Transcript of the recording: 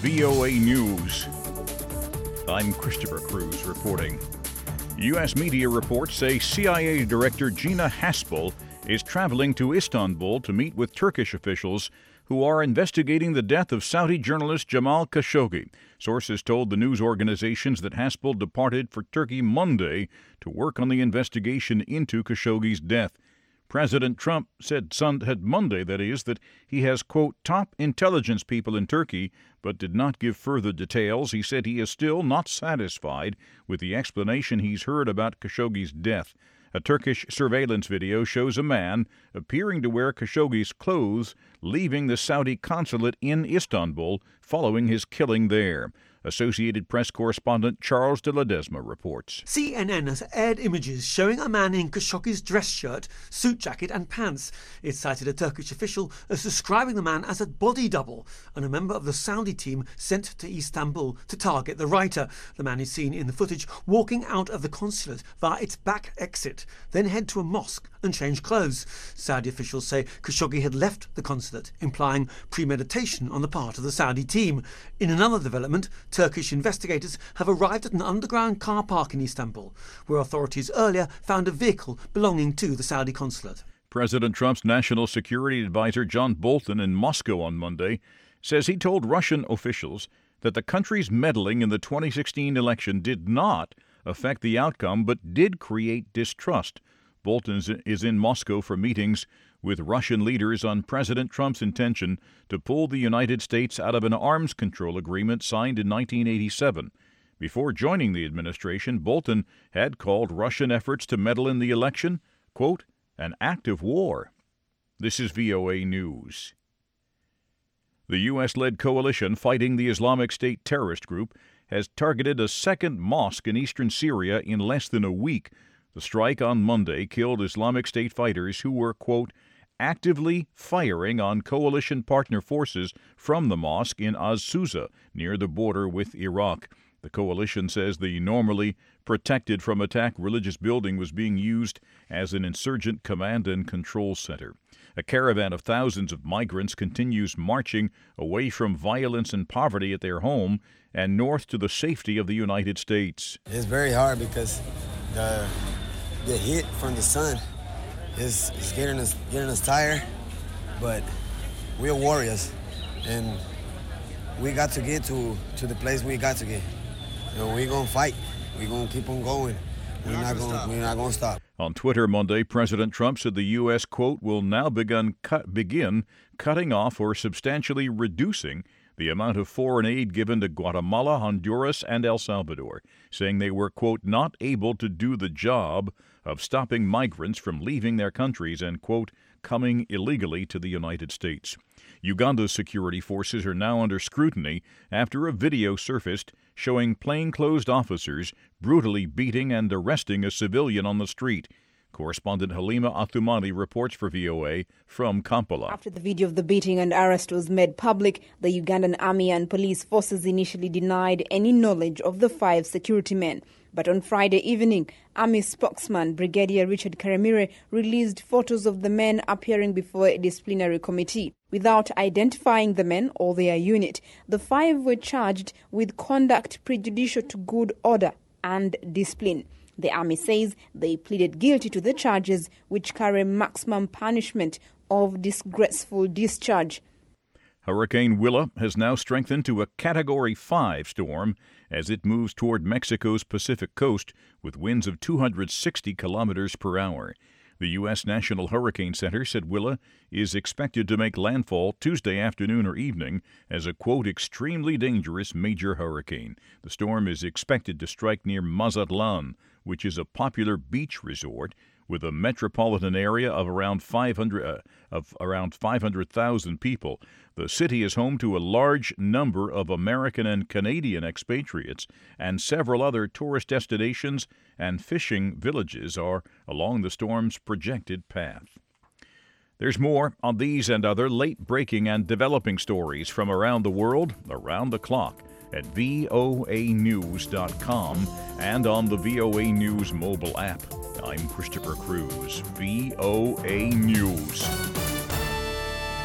VOA News. I'm Christopher Cruz reporting. U.S. media reports say CIA Director Gina Haspel is traveling to Istanbul to meet with Turkish officials who are investigating the death of Saudi journalist Jamal Khashoggi. Sources told the news organizations that Haspel departed for Turkey Monday to work on the investigation into Khashoggi's death. President Trump said Monday, that he has, quote, top intelligence people in Turkey, but did not give further details. He said he is still not satisfied with the explanation he's heard about Khashoggi's death. A Turkish surveillance video shows a man appearing to wear Khashoggi's clothes leaving the Saudi consulate in Istanbul following his killing there. Associated Press correspondent Charles de Ledesma reports. CNN has aired images showing a man in Khashoggi's dress shirt, suit jacket and pants. It cited a Turkish official as describing the man as a body double and a member of the Saudi team sent to Istanbul to target the writer. The man is seen in the footage walking out of the consulate via its back exit, then head to a mosque and change clothes. Saudi officials say Khashoggi had left the consulate, implying premeditation on the part of the Saudi team. In another development, Turkish investigators have arrived at an underground car park in Istanbul, where authorities earlier found a vehicle belonging to the Saudi consulate. President Trump's national security advisor John Bolton in Moscow on Monday says he told Russian officials that the country's meddling in the 2016 election did not affect the outcome but did create distrust. Bolton is in Moscow for meetings with Russian leaders on President Trump's intention to pull the United States out of an arms control agreement signed in 1987. Before joining the administration, Bolton had called Russian efforts to meddle in the election, quote, an act of war. This is VOA News. The U.S.-led coalition fighting the Islamic State terrorist group has targeted a second mosque in eastern Syria in less than a week. The strike on Monday killed Islamic State fighters who were, quote, actively firing on coalition partner forces from the mosque in Az-Suza, near the border with Iraq. The coalition says the normally protected from attack religious building was being used as an insurgent command and control center. A caravan of thousands of migrants continues marching away from violence and poverty at their home and north to the safety of the United States. It's very hard because the heat from the sun is getting us tired, but we're warriors, and we got to get to the place we got to get. You know, we're gonna fight. We're gonna keep on going. We're not gonna stop. On Twitter Monday, President Trump said the U.S., quote, will now begin cutting off or substantially reducing the amount of foreign aid given to Guatemala, Honduras, and El Salvador, saying they were, quote, not able to do the job of stopping migrants from leaving their countries and, quote, coming illegally to the United States. Uganda's security forces are now under scrutiny after a video surfaced showing plainclothes officers brutally beating and arresting a civilian on the street. Correspondent Halima Athumani reports for VOA from Kampala. After the video of the beating and arrest was made public, the Ugandan army and police forces initially denied any knowledge of the 5 security men. But on Friday evening, Army spokesman Brigadier Richard Karemire released photos of the men appearing before a disciplinary committee. Without identifying the men or their unit, the 5 were charged with conduct prejudicial to good order and discipline. The army says they pleaded guilty to the charges, which carry maximum punishment of disgraceful discharge. Hurricane Willa has now strengthened to a Category 5 storm as it moves toward Mexico's Pacific coast with winds of 260 kilometers per hour. The U.S. National Hurricane Center said Willa is expected to make landfall Tuesday afternoon or evening as a, quote, extremely dangerous major hurricane. The storm is expected to strike near Mazatlan, which is a popular beach resort with a metropolitan area of around 500,000 people. The city is home to a large number of American and Canadian expatriates, and several other tourist destinations and fishing villages are along the storm's projected path. There's more on these and other late-breaking and developing stories from around the world, around the clock, at voanews.com and on the VOA News mobile app. I'm Christopher Cruz, VOA News.